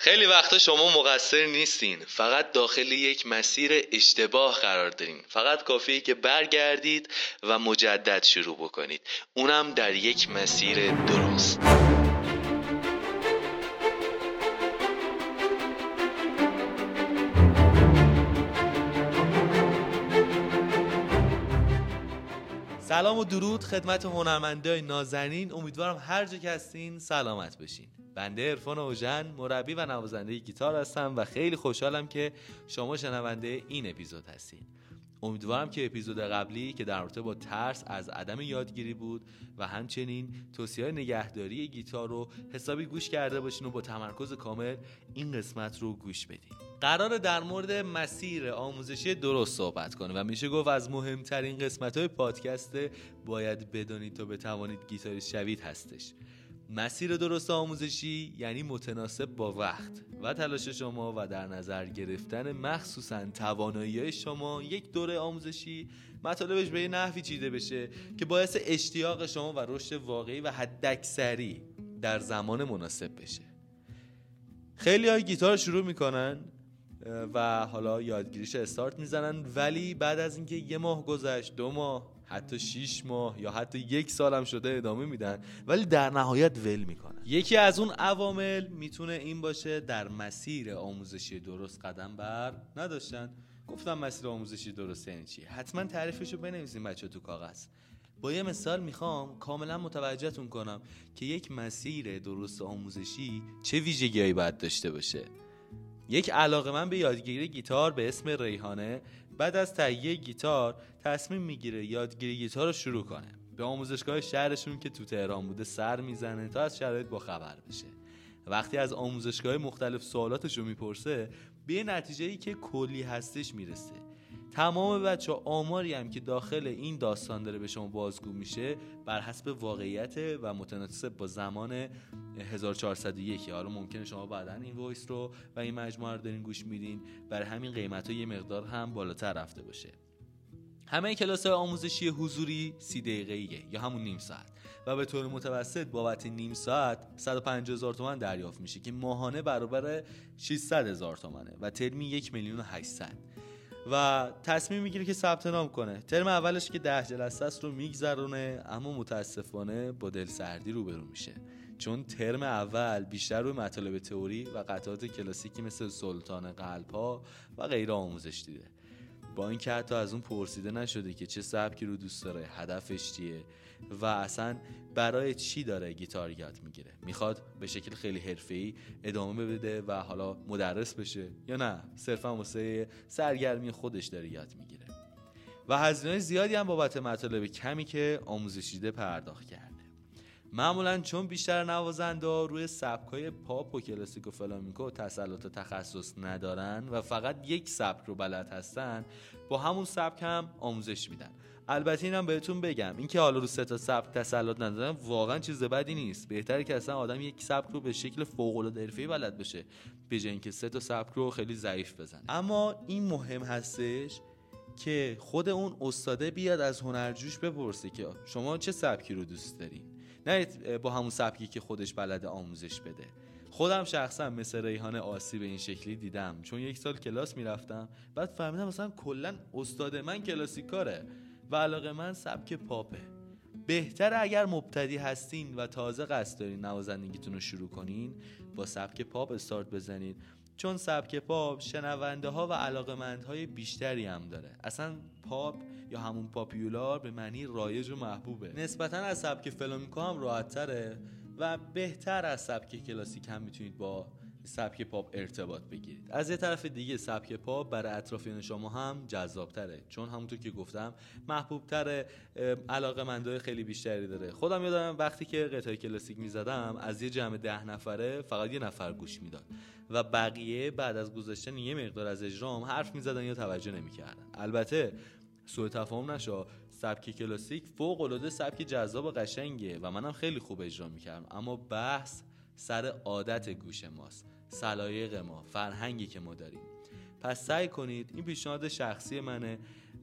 خیلی وقتا شما مقصر نیستین، فقط داخل یک مسیر اشتباه قرار دارین. فقط کافیه که برگردید و مجدد شروع بکنید، اونم در یک مسیر درست. سلام و درود خدمت هنرمندای نازنین. امیدوارم هر جا که هستین سلامت بشین. بنده عرفان اوژن، مربی و نوازنده گیتار هستم و خیلی خوشحالم که شما شنونده این اپیزود هستین. امیدوارم که اپیزود قبلی که در رابطه با ترس از عدم یادگیری بود و همچنین توصیه‌های نگهداری گیتار رو حسابی گوش کرده باشین و با تمرکز کامل این قسمت رو گوش بدین. قراره در مورد مسیر آموزشی درست صحبت کنه و میشه گفت از مهمترین قسمت‌های پادکست باید بدونید تا بتوانید گیتاریست شوید هستش. مسیر درست آموزشی یعنی متناسب با وقت و تلاش شما و در نظر گرفتن مخصوصاً توانایی‌های شما یک دوره آموزشی مطالبش به یه نحوی چیده بشه که باعث اشتیاق شما و رشد واقعی و حداکثری در زمان مناسب بشه. خیلی‌ها گیتار شروع میکنن و حالا یادگیریش استارت میزنن، ولی بعد از اینکه یه ماه گذشت، 2 ماه، حتی 6 ماه یا حتی 1 سال هم شده ادامه میدن، ولی در نهایت ول میکنن. یکی از اون عوامل میتونه این باشه در مسیر آموزشی درست قدم بر نداشتن. گفتم مسیر آموزشی درست یعنی چی؟ حتما تعریفشو بنویسین بچه تو کاغذ. با یه مثال میخوام کاملا متوجهتون کنم که یک مسیر درست آموزشی چه ویژگی‌هایی باید داشته باشه. یک علاقه‌مند به یادگیری گیتار به اسم ریحانه بعد از تهیه گیتار تصمیم میگیره یادگیری گیتار رو شروع کنه. به آموزشگاه شهرشون که تو تهران بوده سر میزنه تا از شرایط باخبر بشه. وقتی از آموزشگاه مختلف سوالاتش رو میپرسه، به یه نتیجه‌ای که کلی هستش میرسه. تمام بچه‌ها آماری هم که داخل این داستان داره به شما بازگو میشه بر حسب واقعیت و متناسب با زمان 1401. حالا ممکنه شما بعداً این وایس رو و این مجموعه رو دارین گوش میدین، برای همین قیمت‌ها یه مقدار هم بالاتر رفته باشه. همه کلاس‌های آموزشی حضوری 30 دقیقه‌ایه یا همون نیم ساعت و به طور متوسط بابت نیم ساعت 150,000 تومان دریافت میشه که ماهانه برابر 600,000 تومانه و ترمی 1,800,000. و تصمیم میگیره که ثبت نام کنه. ترم اولش که 10 جلسه است رو میگذرونه، اما متاسفانه با دلسردی روبرو میشه، چون ترم اول بیشتر روی مطالب تئوری و قطعات کلاسیکی مثل سلطان قلب‌ها و غیره آموزش دیده. با اینکه حتی از اون پرسیده نشده که چه سبکی رو دوست داره، هدفش چیه و اصلا برای چی داره گیتار یاد میگیره. میخواد به شکل خیلی حرفه‌ای ادامه بده و حالا مدرس بشه یا نه صرفا واسه سرگرمی خودش داره یاد میگیره. و هزینه‌های زیادی هم بابت مطالب کمی که آموزش دیده پرداخت کرده. معمولا چون بیشتر نوازنده روی سبکای پاپ و کلاسیک و فلامنکو تسلط و تخصص ندارن و فقط یک سبک رو بلد هستن، با همون سبک هم آموزش میدن. البته اینم بهتون بگم اینکه حالا رو 3 تا سبک تسلط ندارن واقعا چیز بدی نیست. بهتره که اصلا آدم یک سبک رو به شکل فوق‌العاده حرفه‌ای بلد بشه به جای اینکه 3 تا سبک رو خیلی ضعیف بزنه. اما این مهم هستش که خود اون استاده بیاد از هنرجوش بپرسه که شما چه سبکی رو دوست دارین، نه با همون سبکی که خودش بلده آموزش بده. خودم شخصا مثل ریحانه آسی به این شکلی دیدم، چون 1 سال کلاس میرفتم، بعد فهمیدم مثلا کلا استاد من کلاسیکاره و علاقه من سبک پاپه. بهتره اگر مبتدی هستین و تازه قصد دارین نوازندگیتون رو شروع کنین، با سبک پاپ استارت بزنید، چون سبک پاپ شنونده ها و علاقه‌مندهای بیشتری هم داره. اصلا پاپ یا همون پاپیولار به معنی رایج و محبوبه. نسبتاً از سبک فلامنکو هم راحت‌تره و بهتر از سبک کلاسیک هم میتونید با سبک پاپ ارتباط بگیرید. از یه طرف دیگه سبک پاپ برای اطرافیان شما هم جذاب‌تره، چون همونطور که گفتم محبوب‌تره، علاقه‌مندای خیلی بیشتری داره. خودم یادم وقتی که قطعه کلاسیک می‌زدم از یه جمع 10 نفره فقط 1 نفر گوش میداد و بقیه بعد از گذاشتن یه مقدار از اجرام حرف می‌زدن یا توجه نمی‌کردن. البته سوء تفاهم نشه، سبک کلاسیک فوق‌العاده سبک جذاب و قشنگه و منم خیلی خوب اجرا می‌کردم، اما بحث سر عادت گوش ماست، سلایق ما، فرهنگی که ما داریم. پس سعی کنید، این پیشنهاد شخصی منه،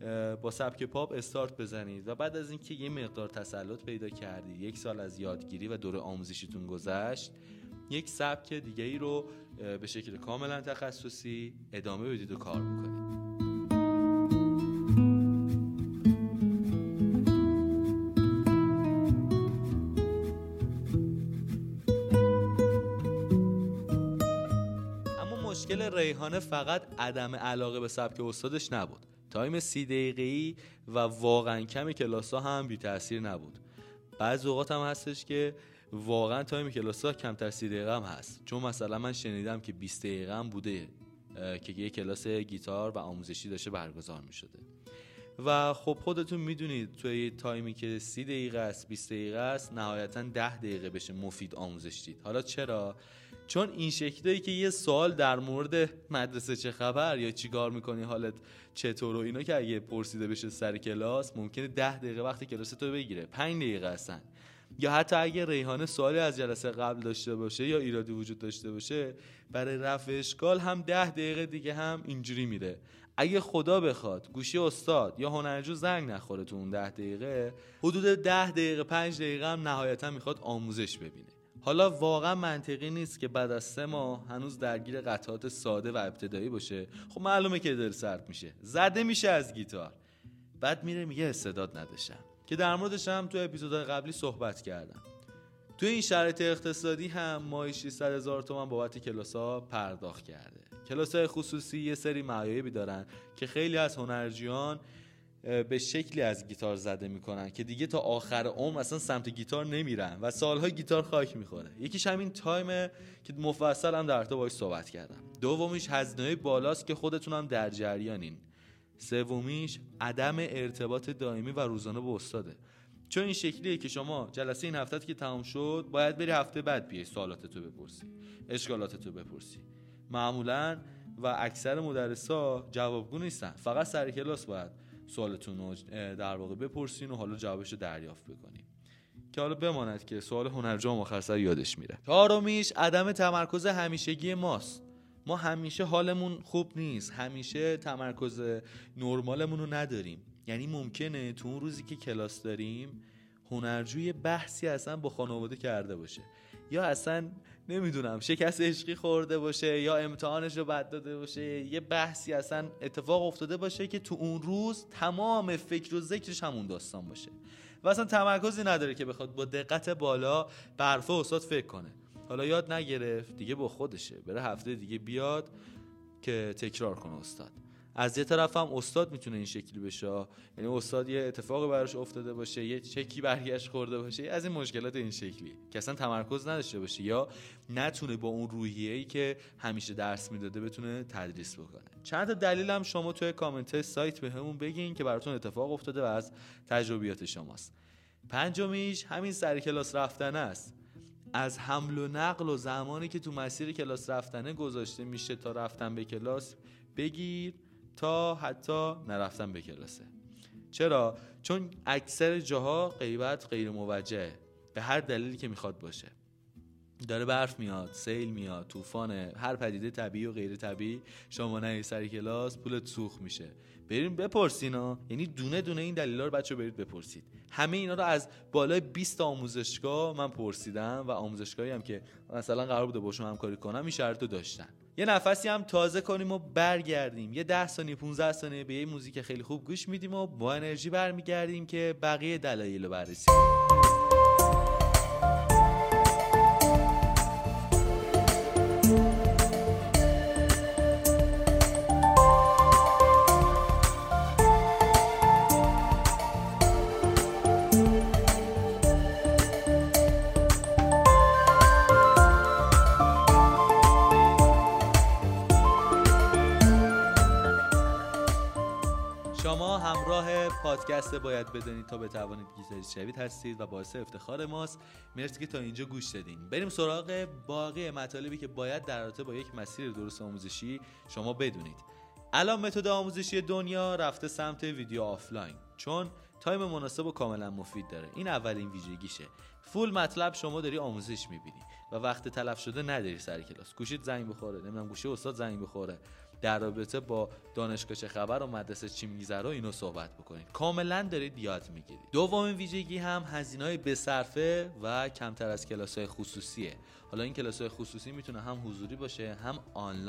با سبک پاپ استارت بزنید و بعد از اینکه یه مقدار تسلط پیدا کردید، 1 سال از یادگیری و دوره آموزشیتون گذشت، یک سبک دیگه ای رو به شکل کاملا تخصصی ادامه بدید و کار بکنید. مشکل ریحانه فقط عدم علاقه به سبک استادش نبود. تایم 30 دقیقه‌ای و واقعا کم کلاس‌ها هم بی تأثیر نبود. بعضی اوقات هم هستش که واقعا تایم کلاس‌ها کمتر 30 دقیقه هم هست. چون مثلا من شنیدم که 20 دقیقه هم بوده که یه کلاس گیتار و آموزشی داشته برگزار می‌شده. و خب خودتون میدونید توی تایمی که 30 دقیقه است 20 دقیقه است نهایتاً 10 دقیقه بشه مفید آموزش دید. حالا چرا؟ چون این شکلیه که یه سوال در مورد مدرسه چه خبر یا چیکار میکنی حالت چطور و اینا که اگه پرسیده بشه سر کلاس ممکنه 10 دقیقه وقت کلاس تو بگیره، 5 دقیقه هستن. یا حتی اگه ریحانه سوالی از جلسه قبل داشته باشه یا ایرادی وجود داشته باشه برای رفع اشکال هم 10 دقیقه دیگه هم اینجوری میره. اگه خدا بخواد گوشی استاد یا هنرجو زنگ نخوره تو اون 10 دقیقه، حدود 10 دقیقه 5 دقیقه هم نهایتا میخواد آموزش ببینه. حالا واقعا منطقی نیست که بعد از 3 ماه هنوز درگیر قطعات ساده و ابتدایی باشه. خب معلومه که دل سرد میشه، زده میشه از گیتار، بعد میره میگه استعداد نداشتم، که در موردش هم تو اپیزودهای قبلی صحبت کردم. تو این شرایط اقتصادی هم ماهی 600,000 تومان بابت کلاس‌ها پرداخت کرده. کلاس‌های خصوصی یه سری معایبی دارن که خیلی از هنرجویان به شکلی از گیتار زده میکنن که دیگه تا آخر عمر اصلا سمت گیتار نمیرن و سالها گیتار خاک میخوره. یکیش همین تایمه که مفصل هم در تو باهاش صحبت کردم. دومیش هزینه‌های بالاست که خودتون هم در جریانین. سومیش عدم ارتباط دائمی و روزانه با استاده. چون این شکلیه که شما جلسه این هفته که تمام شد باید بری هفته بعد بیای سوالاتتو بپرسی، اشکالاتتو بپرسی. معمولاً و اکثر مدرسا جوابگو نیستن، فقط سر کلاس باید سوالتون رو در واقع بپرسین و حالا جوابش رو دریافت بکنین، که حالا بماند که سوال هنرجو آخر سر یادش میره. چهارمیش عدم تمرکز همیشگی ماست. ما همیشه حالمون خوب نیست، همیشه تمرکز نرمالمون رو نداریم. یعنی ممکنه تو اون روزی که کلاس داریم هنرجوی بحثی اصلا با خانواده کرده باشه، یا اصلا نمیدونم شکست عشقی خورده باشه، یا امتحانش رو بد داده باشه، یه بحثی اصلا اتفاق افتاده باشه که تو اون روز تمام فکر و ذکرش همون داستان باشه و اصلا تمرکزی نداره که بخواد با دقت بالا به حرف استاد فکر کنه. حالا یاد نگرفت دیگه با خودشه، بره هفته دیگه بیاد که تکرار کنه استاد. از یه طرف هم استاد میتونه این شکلی بشه، یعنی استاد یه اتفاقی براش افتاده باشه، یه چکی برگشت خورده باشه، از این مشکلات این شکلی که اصلا تمرکز نداشته باشه یا نتونه با اون روحیه‌ای که همیشه درس میداده بتونه تدریس بکنه. چند تا دلیل هم شما توی کامنت سایت بهمون بگین که براتون اتفاق افتاده و از تجربیات شماست. پنجمیش همین سر کلاس رفتن است. از حمل و نقل و زمانی که تو مسیر کلاس رفتنه گذاشته میشه تا رفتن به کلاس بگیر تا حتی نرفتن به کلاسه. چرا؟ چون اکثر جاها غیبت غیر موجهه، به هر دلیلی که میخواد باشه. داره برف میاد، سیل میاد، طوفانه، هر پدیده طبیعی و غیر طبیعی، شما نه سر کلاس پولت سوخت میشه. بریم بپرسینا، یعنی دونه دونه این دلیلا رو بچه‌ها برید بپرسید. همه اینا رو از بالای 20 آموزشگاه من پرسیدم و آموزشگاهی هم که مثلا قرار بوده باشون همکاری کنم این شرط رو داشتن. یه نفسی هم تازه کنیم و برگردیم، یه 10 ثانیه 15 ثانیه به یه موزیک خیلی خوب گوش میدیم و با انرژی برمیگردیم که بقیه دلایل رو بررسی کنیم. شما همراه پادکست باید بدونید تا بتوانید گیتاریست شوید هستید و باعث افتخار ماست. مرسی که تا اینجا گوش دادین. بریم سراغ باقی مطالبی که باید در رابطه با یک مسیر درست آموزشی شما بدونید. الان متد آموزشی دنیا رفته سمت ویدیو آفلاین، چون تایم مناسب و کاملا مفید داره. این اولین ویژگیشه. فول مطلب شما داری آموزش میبینی و وقت تلف شده نداری سر کلاس، گوشیت زنگ بخوره، نمیدونم گوشی استاد زنگ بخوره، در رابطه با دانشگاه چه خبر و مدرسه چی میگذره اینو صحبت بکنید. کاملا دارید یاد میگیرید. دومین ویژگی هم هزینه‌های بصرفه و کمتر از کلاس‌های خصوصیه. حالا این کلاس‌های خصوصی میتونه هم حضوری باشه هم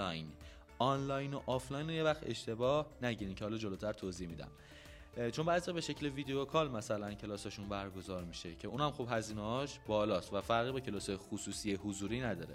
آنلاین و آفلاین رو یه وقت اشتباه نگیرین که حالا جلوتر توضیح میدم. چون بعضی به شکل ویدیو کال مثلا کلاساشون برگزار میشه که اونم خب هزینه‌هاش بالاست و فرقی با کلاس خصوصی حضوری نداره.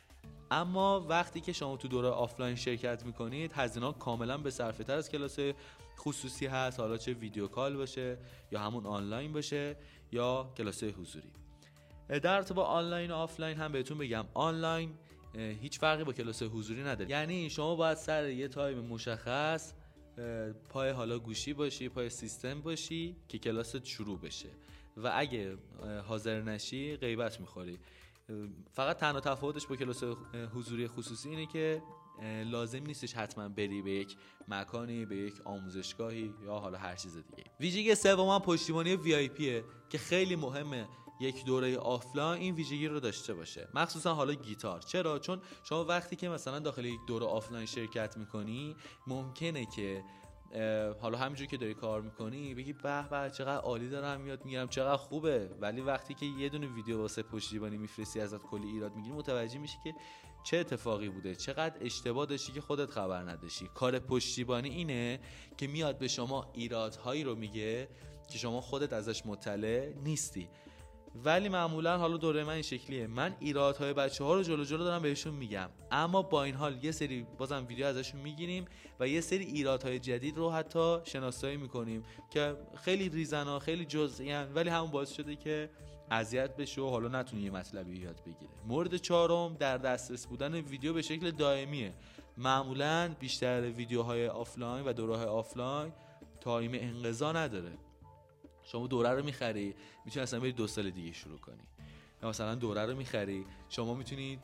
اما وقتی که شما تو دوره آفلاین شرکت میکنید هزینه‌ها کاملا بصرفه‌تر از کلاس خصوصی هست، حالا چه ویدیو کال باشه یا همون آنلاین باشه یا کلاس حضوری. در ارتباط با آنلاین و آفلاین هم بهتون بگم آنلاین هیچ فرقی با کلاس حضوری نداره. یعنی شما باید سر یه تایم مشخص پای حالا گوشی باشی، پای سیستم باشی که کلاست شروع بشه و اگه حاضر نشی غیبت میخوری. فقط تنها تفاوتش با کلاس حضوری خصوصی اینه که لازم نیستش حتما بری به یک مکانی، به یک آموزشگاهی یا حالا هر چیز دیگه. ویژگی سوم پشتیبانی VIP که خیلی مهمه یک دوره آفلاین این ویژگی رو داشته باشه، مخصوصا حالا گیتار. چرا؟ چون شما وقتی که مثلا داخل یک دوره آفلاین شرکت میکنی ممکنه که حالا همینجوری که داری کار میکنی بگی به به چقدر عالی دارم یاد میگیرم، چقدر خوبه، ولی وقتی که یه دونه ویدیو واسه پشتیبانی میفرستی ازت کلی ایراد میگیری متوجه میشی که چه اتفاقی بوده، چقدر اشتباه داشتی که خودت خبر نداشتی. کار پشتیبانی اینه که میاد به شما ایرادهایی رو میگه که شما خودت ازش مطلع نیستی. ولی معمولا حالا دوره من این شکلیه، من ایرادهای بچه‌ها رو جلو دارم بهشون میگم، اما با این حال یه سری بازم ویدیو ازشون میگیریم و یه سری ایرادهای جدید رو حتی شناسایی میکنیم که خیلی ریزن خیلی جزئی ان، ولی همون باعث شده که اذیت بشه و حالا نتونه یه مطلبی یاد بگیره. مورد چهارم در دسترس بودن ویدیو به شکل دائمیه. معمولا بیشتر ویدیوهای آفلاین و دوره‌های آفلاین تایم انقضا نداره. شما دوره رو میخری میتونی اصلا بری 2 سال دیگه شروع کنی، یا مثلا دوره رو میخری شما میتونید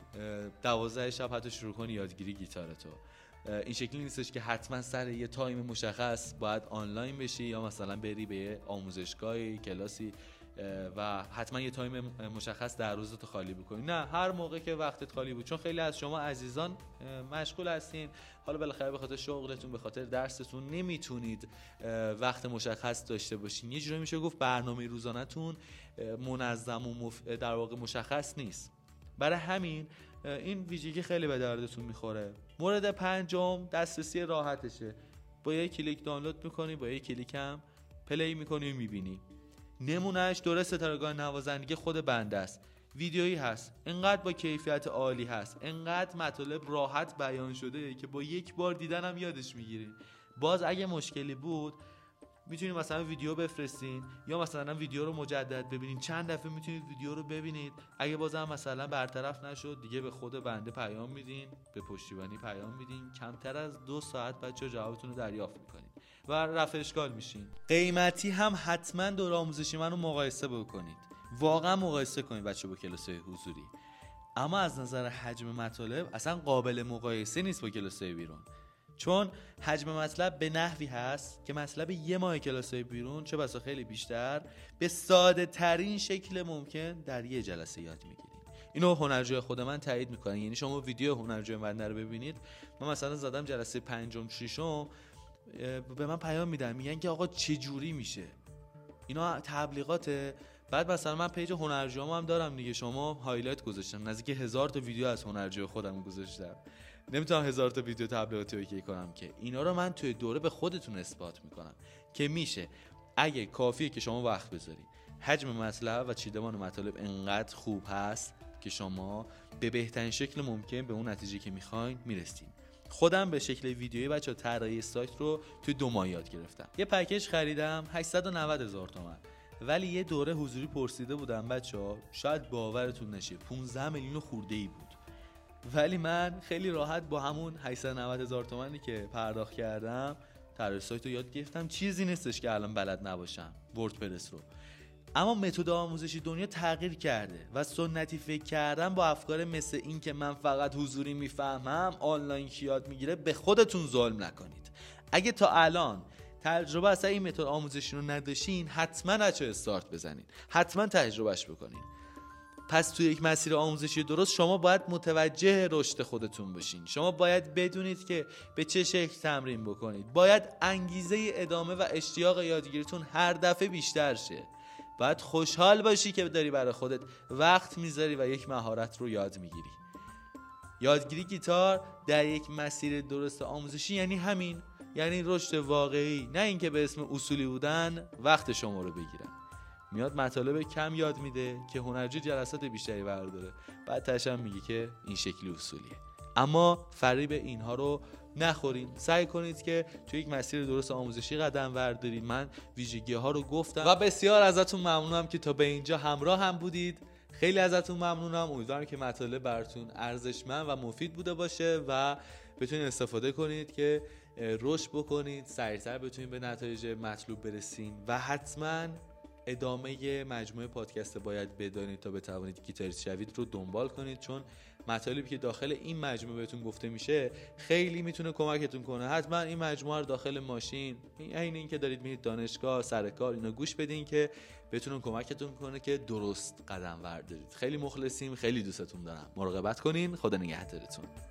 12 شب حتی شروع کنی یادگیری گیتارتو. این شکلی نیستش که حتما سر یه تایم مشخص باید آنلاین بشی یا مثلا بری به یه آموزشگاهی کلاسی و حتما یه تایم مشخص در روزت خالی بکنی. نه، هر موقع که وقتت خالی بود، چون خیلی از شما عزیزان مشغول هستین، حالا بالاخره به خاطر شغلتون، به خاطر درستون نمیتونید وقت مشخص داشته باشین. یه جوری میشه گفت برنامه روزانه‌تون منظم و در واقع مشخص نیست. برای همین این ویژگی خیلی به دردتون میخوره. مورد پنجم دسترسی راحتشه. با یک کلیک دانلود میکنی، با یک کلیک هم پلی میکنی و میبینی. نمونهش دوره ستارگان نوازندگی خود بنده است. ویدیویی هست، انقدر با کیفیت عالی هست، انقدر مطالب راحت بیان شده که با یک بار دیدن هم یادش میگیرین. باز اگه مشکلی بود میتونید مثلا ویدیو بفرستین یا مثلا ویدیو رو مجدد ببینین، چند دفعه میتونید ویدیو رو ببینید. اگه بازم مثلا برطرف نشد دیگه به خود بنده پیام میدین، به پشتیبانی پیام میدین، کمتر از 2 ساعت بچه‌ها جوابتون رو دریافت میکنید و رفع اشکال میشین. قیمتی هم حتما دوره آموزشی منو مقایسه بکنید، واقعا مقایسه کنید بچه با کلاس‌های حضوری. اما از نظر حجم مطالب اصلا قابل مقایسه نیست با کلاس‌های بیرون، چون حجم مطلب به نحوی هست که مطلب یه ماه کلاس‌های بیرون چه بسا خیلی بیشتر به ساده ترین شکل ممکن در یه جلسه یاد میگیرید. اینو هنرجوی خود من تایید میکنن. یعنی شما ویدیو هنرجوی من رو ببینید، من مثلا زدم جلسه 5م 6م، به من پیام میدن میگن که آقا چه جوری میشه، اینا تبلیغاته. بعد مثلا من پیج هنرجوام هم دارم دیگه، شما هایلایت گذاشتم، نزدیک 1000 تا ویدیو از هنرجوی خودم گذاشتم، نمیتونم 1000 تا ویدیو تبلیغاتی اوکی کنم که. اینا رو من توی دوره به خودتون اثبات میکنم که میشه، اگه کافیه که شما وقت بذارید. حجم مطلب و چیدمان مطالب انقدر خوب هست که شما به بهترین شکل ممکن به اون نتیجه که میخواین میرسید. خودم به شکل ویدیویی بچه‌ها طراحی سایت رو توی 2 ماه یاد گرفتم. یه پکیج خریدم 890,000 تومان، ولی یه دوره حضوری پرسیده بودم بچه‌ها، شاید باورتون نشه 15 میلیون خورده‌ای بود، ولی من خیلی راحت با همون 890,000 تومانی که پرداخت کردم طراحی سایت رو یاد گرفتم. چیزی نیستش که الان بلد نباشم وردپرس رو. اما متد آموزشی دنیا تغییر کرده و سنتی فکر کردن با افکار مثل این که من فقط حضوری میفهمم آنلاین کی یاد میگیره به خودتون ظلم نکنید. اگه تا الان تجربه اصلا این متد آموزشی رو نداشتین، حتما بچه‌ها استارت بزنین، حتما تجربهش بکنین. پس توی یک مسیر آموزشی درست شما باید متوجه رشد خودتون باشین. شما باید بدونید که به چه شکل تمرین بکنید. باید انگیزه ادامه و اشتیاق یادگیریتون هر دفعه بیشتر شه. باید خوشحال باشی که داری برای خودت وقت میذاری و یک مهارت رو یاد میگیری. یادگیری گیتار در یک مسیر درست آموزشی یعنی همین، یعنی رشد واقعی، نه اینکه به اسم اصولی بودن وقت شما رو بگیرن. میاد مطالب کم یاد میده که هنرجو جلسات بیشتری برداره، بعد تاشم میگه که این شکلی اصولیه. اما فریب اینها رو نخورین. سعی کنید که توی یک مسیر درست آموزشی قدم بردارید. من ویژگی ها رو گفتم و بسیار ازتون ممنونم که تا به اینجا همراه هم بودید. خیلی ازتون ممنونم. امیدوارم که مطالب براتون ارزشمند و مفید بوده باشه و بتونید استفاده کنید که رشد بکنید، سریعتر بتونید به نتایج مطلوب برسین و حتما ادامه مجموعه پادکست باید بدانید تا بتوانید گیتاریست شوید رو دنبال کنید، چون مطالبی که داخل این مجموعه بهتون گفته میشه خیلی میتونه کمکتون کنه. حتما این مجموعه رو داخل ماشین، عین این که دارید میرید دانشگاه، سر کار، اینا گوش بدین که بتونن کمکتون کنه که درست قدم بردارید. خیلی مخلصیم، خیلی دوستتون دارم. مراقبت کنین. خدا نگهدارتون.